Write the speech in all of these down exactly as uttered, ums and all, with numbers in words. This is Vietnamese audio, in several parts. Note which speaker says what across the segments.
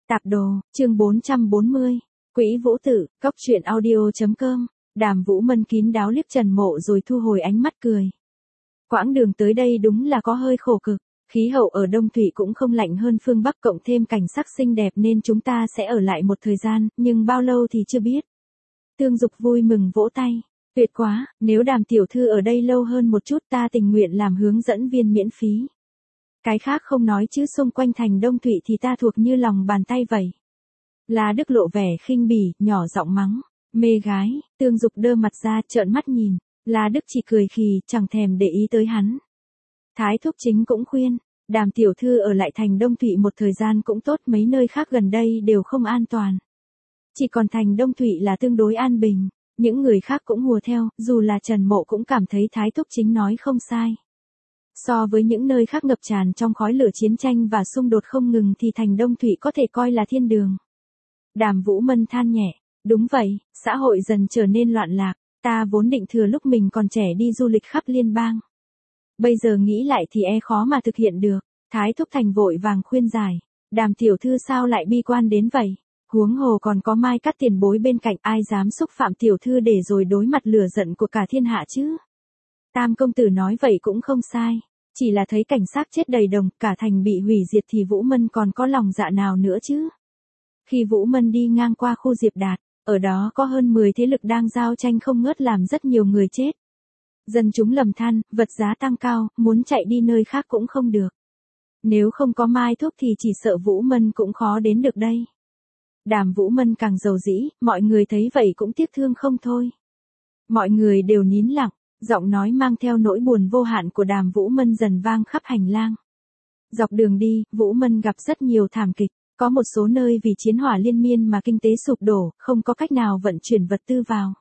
Speaker 1: Tạp đồ, chương bốn trăm bốn mươi. Quỹ Vũ Tự, cốc truyện audio.com. Đàm Vũ Mân kín đáo liếc Trần Mộ rồi thu hồi ánh mắt cười. Quãng đường tới đây đúng là có hơi khổ cực, khí hậu ở Đông Thủy cũng không lạnh hơn phương Bắc, cộng thêm cảnh sắc xinh đẹp nên chúng ta sẽ ở lại một thời gian, nhưng bao lâu thì chưa biết. Tương Dục vui mừng vỗ tay. Tuyệt quá, nếu Đàm tiểu thư ở đây lâu hơn một chút ta tình nguyện làm hướng dẫn viên miễn phí. Cái khác không nói chứ xung quanh thành Đông Thụy thì ta thuộc như lòng bàn tay vậy. La Đức lộ vẻ khinh bỉ, nhỏ giọng mắng. Mê gái, Tương Dục đơ mặt ra trợn mắt nhìn. La Đức chỉ cười khì, chẳng thèm để ý tới hắn. Thái thúc chính cũng khuyên, Đàm tiểu thư ở lại thành Đông Thụy một thời gian cũng tốt, mấy nơi khác gần đây đều không an toàn. Chỉ còn thành Đông Thụy là tương đối an bình, những người khác cũng hùa theo, dù là Trần Mộ cũng cảm thấy Thái thúc chính nói không sai. So với những nơi khác ngập tràn trong khói lửa chiến tranh và xung đột không ngừng thì thành Đông Thụy có thể coi là thiên đường. Đàm Vũ Mân than nhẹ, đúng vậy, xã hội dần trở nên loạn lạc, ta vốn định thừa lúc mình còn trẻ đi du lịch khắp liên bang. Bây giờ nghĩ lại thì e khó mà thực hiện được. Thái thúc thành vội vàng khuyên giải, Đàm tiểu thư sao lại bi quan đến vậy, huống hồ còn có Mai Cát tiền bối bên cạnh, ai dám xúc phạm tiểu thư để rồi đối mặt lửa giận của cả thiên hạ chứ. Tam công tử nói vậy cũng không sai. Chỉ là thấy cảnh xác chết đầy đồng, cả thành bị hủy diệt thì Vũ Mân còn có lòng dạ nào nữa chứ. Khi Vũ Mân đi ngang qua khu Diệp Đạt, ở đó có hơn mười thế lực đang giao tranh không ngớt làm rất nhiều người chết. Dân chúng lầm than, vật giá tăng cao, muốn chạy đi nơi khác cũng không được. Nếu không có Mai thúc thì chỉ sợ Vũ Mân cũng khó đến được đây. Đàm Vũ Mân càng giàu dĩ, mọi người thấy vậy cũng tiếc thương không thôi. Mọi người đều nín lặng. Giọng nói mang theo nỗi buồn vô hạn của Đàm Vũ Mân dần vang khắp hành lang. Dọc đường đi, Vũ Mân gặp rất nhiều thảm kịch, có một số nơi vì chiến hỏa liên miên mà kinh tế sụp đổ, không có cách nào vận chuyển vật tư vào.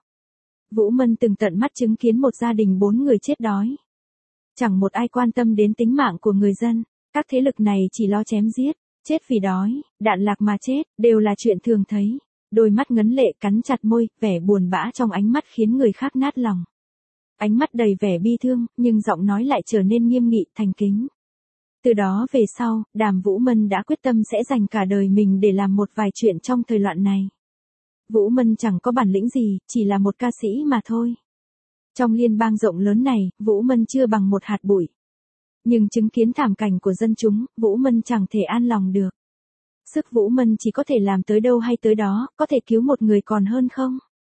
Speaker 1: Vũ Mân từng tận mắt chứng kiến một gia đình bốn người chết đói. Chẳng một ai quan tâm đến tính mạng của người dân, các thế lực này chỉ lo chém giết, chết vì đói, đạn lạc mà chết, đều là chuyện thường thấy. Đôi mắt ngấn lệ cắn chặt môi, vẻ buồn bã trong ánh mắt khiến người khác nát lòng. Ánh mắt đầy vẻ bi thương, nhưng giọng nói lại trở nên nghiêm nghị, thành kính. Từ đó về sau, Đàm Vũ Mân đã quyết tâm sẽ dành cả đời mình để làm một vài chuyện trong thời loạn này. Vũ Mân chẳng có bản lĩnh gì, chỉ là một ca sĩ mà thôi. Trong liên bang rộng lớn này, Vũ Mân chưa bằng một hạt bụi. Nhưng chứng kiến thảm cảnh của dân chúng, Vũ Mân chẳng thể an lòng được. Sức Vũ Mân chỉ có thể làm tới đâu hay tới đó, có thể cứu một người còn hơn không?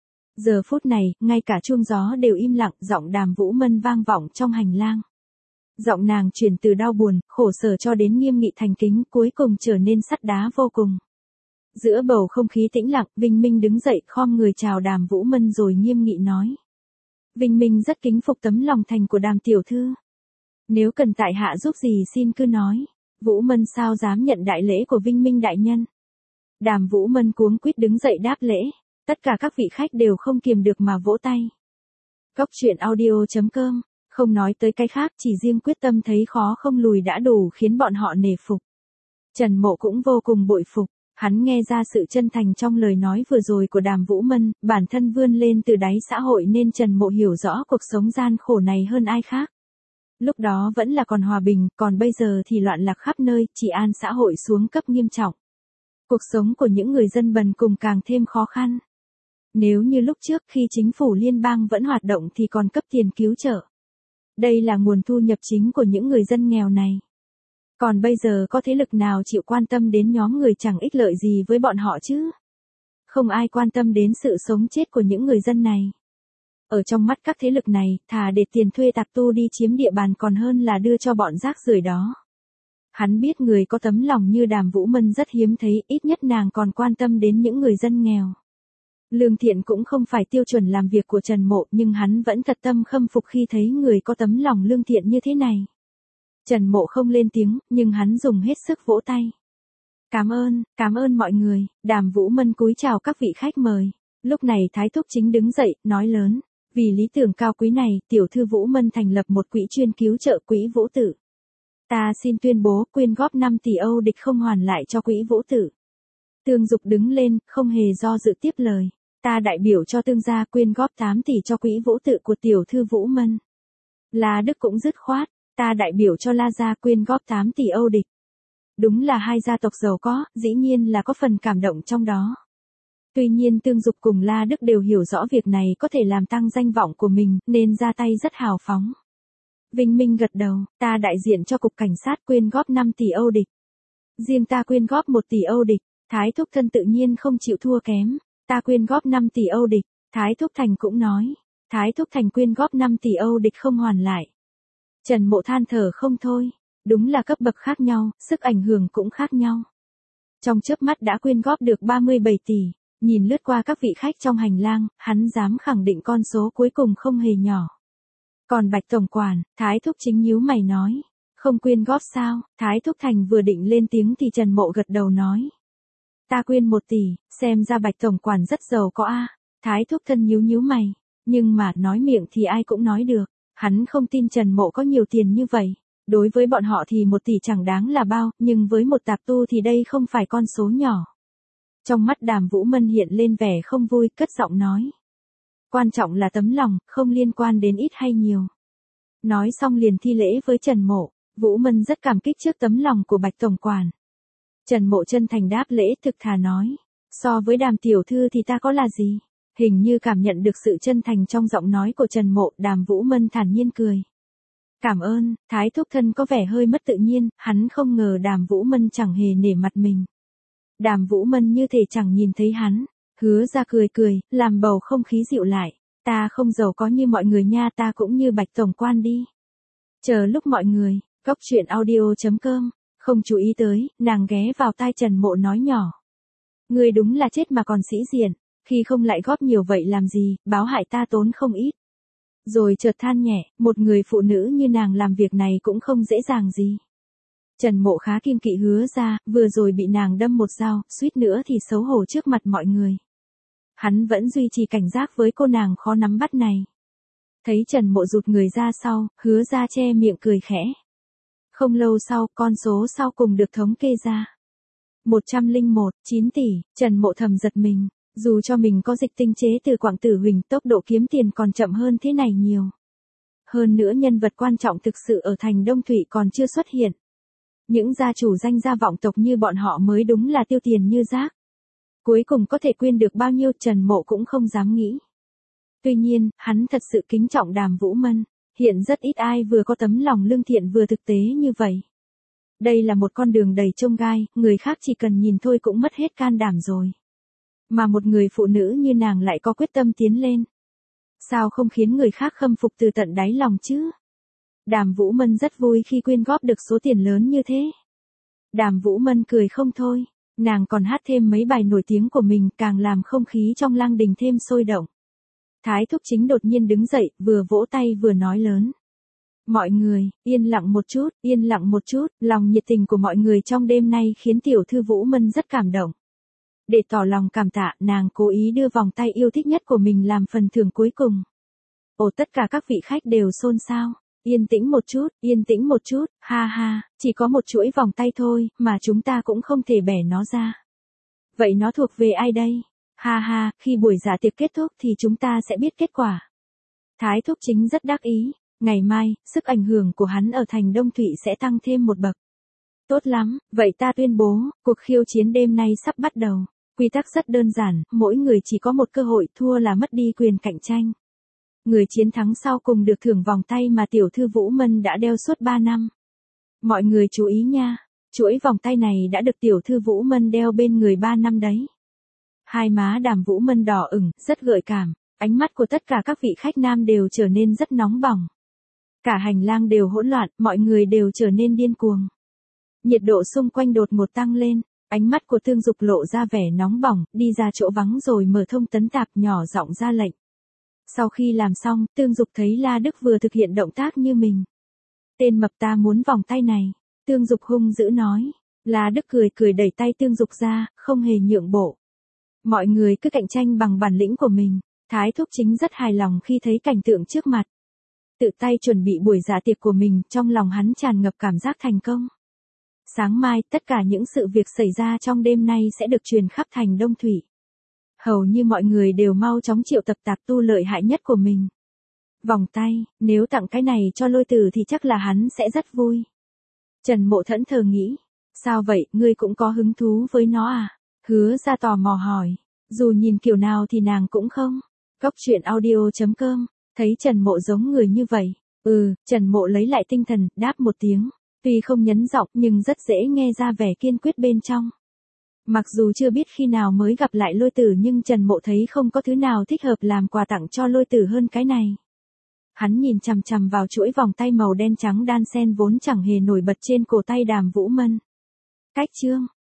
Speaker 1: Giờ phút này, ngay cả chuông gió đều im lặng, giọng Đàm Vũ Mân vang vọng trong hành lang. Giọng nàng chuyển từ đau buồn, khổ sở cho đến nghiêm nghị thành kính, cuối cùng trở nên sắt đá vô cùng. Giữa bầu không khí tĩnh lặng, Vinh Minh đứng dậy, khom người chào Đàm Vũ Mân rồi nghiêm nghị nói. Vinh Minh rất kính phục tấm lòng thành của Đàm tiểu thư. Nếu cần tại hạ giúp gì xin cứ nói. Vũ Mân sao dám nhận đại lễ của Vinh Minh đại nhân. Đàm Vũ Mân cuống quýt đứng dậy đáp lễ. Tất cả các vị khách đều không kiềm được mà vỗ tay. Cốc truyện audio.com, không nói tới cái khác, chỉ riêng quyết tâm thấy khó không lùi đã đủ khiến bọn họ nể phục. Trần Mộ cũng vô cùng bội phục, hắn nghe ra sự chân thành trong lời nói vừa rồi của Đàm Vũ Mân, bản thân vươn lên từ đáy xã hội nên Trần Mộ hiểu rõ cuộc sống gian khổ này hơn ai khác. Lúc đó vẫn là còn hòa bình, còn bây giờ thì loạn lạc khắp nơi, trị an xã hội xuống cấp nghiêm trọng. Cuộc sống của những người dân bần cùng càng thêm khó khăn. Nếu như lúc trước khi chính phủ liên bang vẫn hoạt động thì còn cấp tiền cứu trợ. Đây là nguồn thu nhập chính của những người dân nghèo này. Còn bây giờ có thế lực nào chịu quan tâm đến nhóm người chẳng ích lợi gì với bọn họ chứ? Không ai quan tâm đến sự sống chết của những người dân này. Ở trong mắt các thế lực này, thà để tiền thuê tạc tu đi chiếm địa bàn còn hơn là đưa cho bọn rác rưởi đó. Hắn biết người có tấm lòng như Đàm Vũ Mân rất hiếm thấy, ít nhất nàng còn quan tâm đến những người dân nghèo. Lương thiện cũng không phải tiêu chuẩn làm việc của Trần Mộ, nhưng hắn vẫn thật tâm khâm phục khi thấy người có tấm lòng lương thiện như thế này. Trần Mộ không lên tiếng, nhưng hắn dùng hết sức vỗ tay. Cảm ơn, cảm ơn mọi người. Đàm Vũ Mân cúi chào các vị khách mời. Lúc này Thái thúc chính đứng dậy, nói lớn. Vì lý tưởng cao quý này, tiểu thư Vũ Mân thành lập một quỹ chuyên cứu trợ Quỹ Vũ Tự. Ta xin tuyên bố quyên góp năm tỷ Âu địch không hoàn lại cho Quỹ Vũ Tự. Tương Dục đứng lên, không hề do dự tiếp lời. Ta đại biểu cho Tương gia quyên góp tám tỷ cho Quỹ Vũ Tự của tiểu thư Vũ Mân. La Đức cũng dứt khoát. Ta đại biểu cho La gia quyên góp tám tỷ Âu địch. Đúng là hai gia tộc giàu có, dĩ nhiên là có phần cảm động trong đó. Tuy nhiên Tương Dục cùng La Đức đều hiểu rõ việc này có thể làm tăng danh vọng của mình, nên ra tay rất hào phóng. Vinh Minh gật đầu, ta đại diện cho cục cảnh sát quyên góp năm tỷ Âu địch. Riêng ta quyên góp một tỷ Âu địch, Thái Thúc Thân tự nhiên không chịu thua kém, ta quyên góp năm tỷ Âu địch, Thái Thúc Thành cũng nói, Thái Thúc Thành quyên góp năm tỷ Âu địch không hoàn lại. Trần Mộ than thở không thôi, đúng là cấp bậc khác nhau, sức ảnh hưởng cũng khác nhau. Trong chớp mắt đã quyên góp được ba mươi bảy tỷ, nhìn lướt qua các vị khách trong hành lang, hắn dám khẳng định con số cuối cùng không hề nhỏ. Còn Bạch Tổng Quản, Thái Thúc Chính nhíu mày nói, không quyên góp sao, Thái Thúc Thành vừa định lên tiếng thì Trần Mộ gật đầu nói. Ta quyên một tỷ, xem ra Bạch Tổng Quản rất giàu có a. Thái Thúc Thân nhíu nhíu mày, nhưng mà nói miệng thì ai cũng nói được, hắn không tin Trần Mộ có nhiều tiền như vậy. Đối với bọn họ thì một tỷ chẳng đáng là bao, nhưng với một tạp tu thì đây không phải con số nhỏ. Trong mắt Đàm Vũ Mân hiện lên vẻ không vui, cất giọng nói. Quan trọng là tấm lòng, không liên quan đến ít hay nhiều. Nói xong liền thi lễ với Trần Mộ, Vũ Mân rất cảm kích trước tấm lòng của Bạch Tổng Quản. Trần Mộ chân thành đáp lễ thực thà nói, so với Đàm tiểu thư thì ta có là gì? Hình như cảm nhận được sự chân thành trong giọng nói của Trần Mộ, Đàm Vũ Mân thản nhiên cười. Cảm ơn, Thái Thúc Thân có vẻ hơi mất tự nhiên, hắn không ngờ Đàm Vũ Mân chẳng hề nể mặt mình. Đàm Vũ Mân như thể chẳng nhìn thấy hắn, hứa ra cười cười, làm bầu không khí dịu lại, ta không giàu có như mọi người nha, ta cũng như Bạch Tổng Quan đi. Chờ lúc mọi người, Cóc Truyện Audio chấm com, không chú ý tới, nàng ghé vào tai Trần Mộ nói nhỏ. Người đúng là chết mà còn sĩ diện, khi không lại góp nhiều vậy làm gì, báo hại ta tốn không ít. Rồi chợt than nhẹ, một người phụ nữ như nàng làm việc này cũng không dễ dàng gì. Trần Mộ khá kiêng kỵ hứa ra, vừa rồi bị nàng đâm một dao, suýt nữa thì xấu hổ trước mặt mọi người. Hắn vẫn duy trì cảnh giác với cô nàng khó nắm bắt này. Thấy Trần Mộ rụt người ra sau, hứa ra che miệng cười khẽ. Không lâu sau, con số sau cùng được thống kê ra. một trăm lẻ một, chín tỷ, Trần Mộ thầm giật mình. Dù cho mình có dịch tinh chế từ Quảng Tử Huỳnh, tốc độ kiếm tiền còn chậm hơn thế này nhiều. Hơn nữa nhân vật quan trọng thực sự ở thành Đông Thụy còn chưa xuất hiện. Những gia chủ danh gia vọng tộc như bọn họ mới đúng là tiêu tiền như rác. Cuối cùng có thể quyên được bao nhiêu Trần Mộ cũng không dám nghĩ. Tuy nhiên, hắn thật sự kính trọng Đàm Vũ Mân, hiện rất ít ai vừa có tấm lòng lương thiện vừa thực tế như vậy. Đây là một con đường đầy chông gai, người khác chỉ cần nhìn thôi cũng mất hết can đảm rồi. Mà một người phụ nữ như nàng lại có quyết tâm tiến lên. Sao không khiến người khác khâm phục từ tận đáy lòng chứ? Đàm Vũ Mân rất vui khi quyên góp được số tiền lớn như thế. Đàm Vũ Mân cười không thôi, nàng còn hát thêm mấy bài nổi tiếng của mình, càng làm không khí trong lang đình thêm sôi động. Thái Thúc Chính đột nhiên đứng dậy, vừa vỗ tay vừa nói lớn. Mọi người, yên lặng một chút, yên lặng một chút, lòng nhiệt tình của mọi người trong đêm nay khiến tiểu thư Vũ Mân rất cảm động. Để tỏ lòng cảm tạ, nàng cố ý đưa vòng tay yêu thích nhất của mình làm phần thưởng cuối cùng. Ồ, tất cả các vị khách đều xôn xao. Yên tĩnh một chút, yên tĩnh một chút, ha ha, chỉ có một chuỗi vòng tay thôi, mà chúng ta cũng không thể bẻ nó ra. Vậy nó thuộc về ai đây? Ha ha, khi buổi dạ tiệc kết thúc thì chúng ta sẽ biết kết quả. Thái Thúc Chính rất đắc ý, ngày mai, sức ảnh hưởng của hắn ở thành Đông Thụy sẽ tăng thêm một bậc. Tốt lắm, vậy ta tuyên bố, cuộc khiêu chiến đêm nay sắp bắt đầu. Quy tắc rất đơn giản, mỗi người chỉ có một cơ hội, thua là mất đi quyền cạnh tranh. Người chiến thắng sau cùng được thưởng vòng tay mà tiểu thư Vũ Mân đã đeo suốt ba năm. Mọi người chú ý nha, chuỗi vòng tay này đã được tiểu thư Vũ Mân đeo bên người ba năm đấy. Hai má Đàm Vũ Mân đỏ ửng, rất gợi cảm, ánh mắt của tất cả các vị khách nam đều trở nên rất nóng bỏng. Cả hành lang đều hỗn loạn, mọi người đều trở nên điên cuồng. Nhiệt độ xung quanh đột ngột tăng lên, ánh mắt của Tương Dục lộ ra vẻ nóng bỏng, đi ra chỗ vắng rồi mở thông tấn tạp nhỏ giọng ra lệnh. Sau khi làm xong, Tương Dục thấy La Đức vừa thực hiện động tác như mình. Tên mập ta muốn vòng tay này. Tương Dục hung dữ nói. La Đức cười cười đẩy tay Tương Dục ra, không hề nhượng bộ. Mọi người cứ cạnh tranh bằng bản lĩnh của mình. Thái Thúc Chính rất hài lòng khi thấy cảnh tượng trước mặt. Tự tay chuẩn bị buổi dạ tiệc của mình, trong lòng hắn tràn ngập cảm giác thành công. Sáng mai, tất cả những sự việc xảy ra trong đêm nay sẽ được truyền khắp thành Đông Thụy. Hầu như mọi người đều mau chóng triệu tập tạp tu lợi hại nhất của mình. Vòng tay, nếu tặng cái này cho Lôi Tử thì chắc là hắn sẽ rất vui. Trần Mộ thẫn thờ nghĩ. Sao vậy, ngươi cũng có hứng thú với nó à? Hứa ra tò mò hỏi. Dù nhìn kiểu nào thì nàng cũng không. Cốc truyện audio chấm com, thấy Trần Mộ giống người như vậy. Ừ, Trần Mộ lấy lại tinh thần, đáp một tiếng. Tuy không nhấn giọng nhưng rất dễ nghe ra vẻ kiên quyết bên trong. Mặc dù chưa biết khi nào mới gặp lại Lôi Tử nhưng Trần Mộ thấy không có thứ nào thích hợp làm quà tặng cho Lôi Tử hơn cái này. Hắn nhìn chằm chằm vào chuỗi vòng tay màu đen trắng đan sen vốn chẳng hề nổi bật trên cổ tay Đàm Vũ Mân. Cách chương